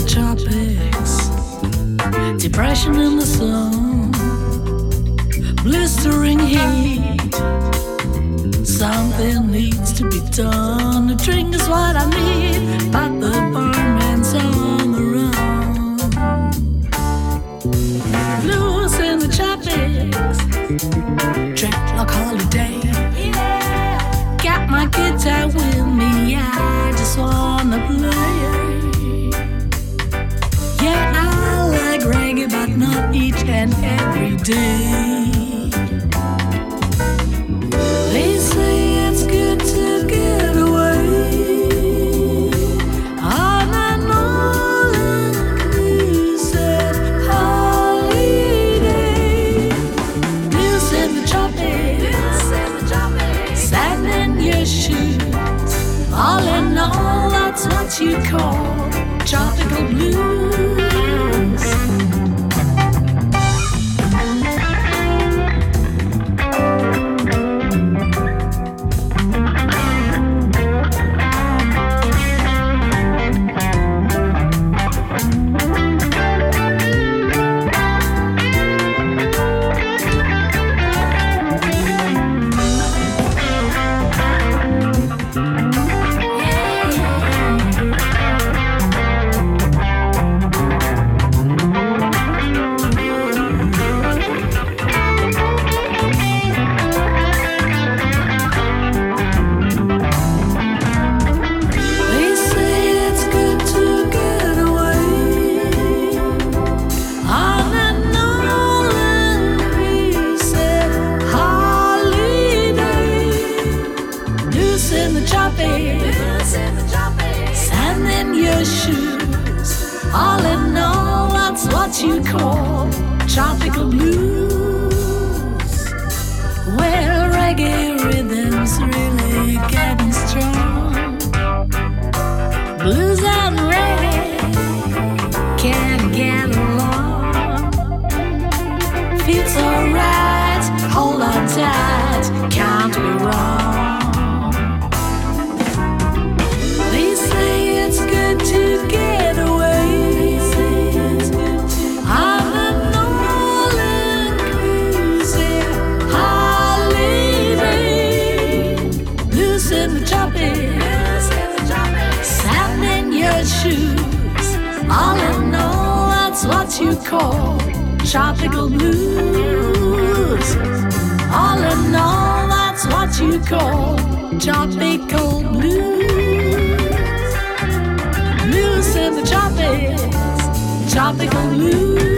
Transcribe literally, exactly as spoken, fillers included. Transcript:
the tropics, depression in the sun, blistering heat. Something needs to be done. A drink is what I need, but the barman's on the run. Blues in the tropics, drink like holiday. Got my guitar with me, I just wanna play. Yeah, I like reggae, but not each and every day. They say it's good to get away on an all-inclusive holiday. Blues in the tropics, sand in your shoes. All in all, that's what you call tropical blues. Sand in your shoes. All in all, that's what you call tropical blues. Well, reggae rhythms really getting strong. Blues and reggae can't get along. Feels alright, hold on tight, can't be wrong. To get away on an all-inclusive holiday. Blues in the tropics, sand in your shoes. All in all, that's what you call tropical blues. All in all, that's what you call tropical blues. Blues in the tropics, tropical blues.